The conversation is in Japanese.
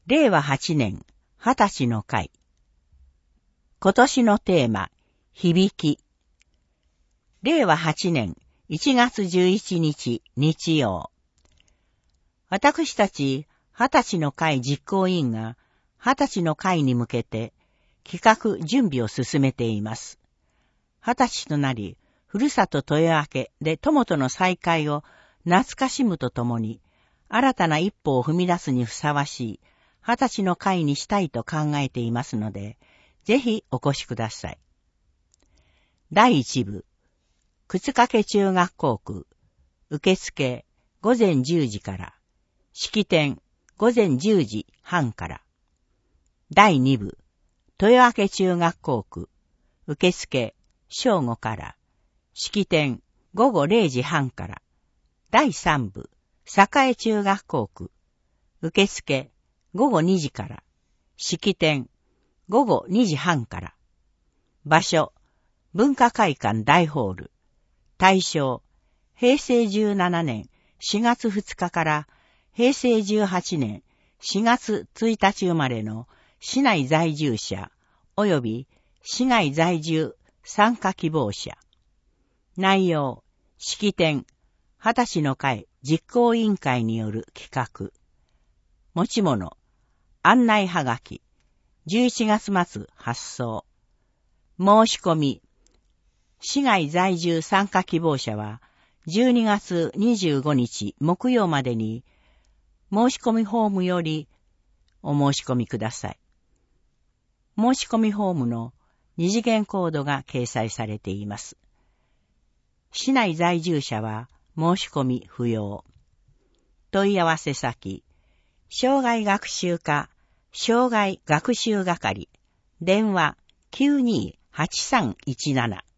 令和8年、20歳の会。今年のテーマ、響き。令和8年1月11日日曜。私たち20歳の会実行委員が20歳の会に向けて企画準備を進めています。20歳となり、ふるさと豊明で友との再会を懐かしむとともに、新たな一歩を踏み出すにふさわしい20歳の会にしたいと考えていますので、ぜひお越しください。第1部、靴掛中学校区、受付午前10時から、式典午前10時半から。第2部、豊明中学校区、受付正午から、式典午後0時半から。第3部、栄中学校区、受付午後2時から、式典午後2時半から。場所、文化会館大ホール。対象、平成17年4月2日から平成18年4月1日生まれの市内在住者及び市外在住参加希望者。内容、式典、20歳の会実行委員会による企画。持ち物、案内はがき、11月末発送。申し込み、市外在住参加希望者は12月25日木曜までに申し込みフォームよりお申し込みください。申し込みフォームの二次元コードが掲載されています。市内在住者は申し込み不要。問い合わせ先、障害学習課障害学習係、電話 928317